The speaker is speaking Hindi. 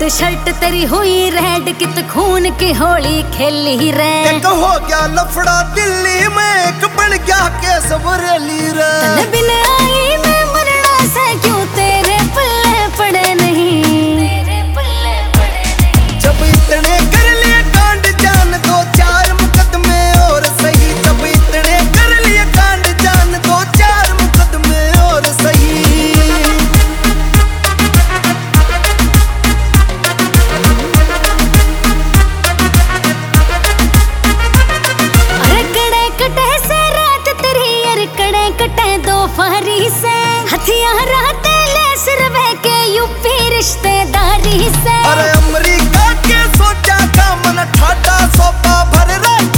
ते शर्ट तेरी हुई रेड कित खून की होली खेली रे। एक हो गया लफड़ा दिल्ली में, एक बन गया केस बरेली रे। तने बिन आई मैं मरना से क्यों तेरे पल्ले पड़े नहीं, तेरे पल्ले पड़े नहीं। जब इतने कर लिए कांड जान दो चार मुकदमे और सही, जब इतने कर लिए कांड जान दो चार मुकदमे और सही। फारी से हथियार ले सिरवे के यूपी रिश्तेदारी से। अरे अमेरिका के सोचा का मन ठाटा सोपा भर रहा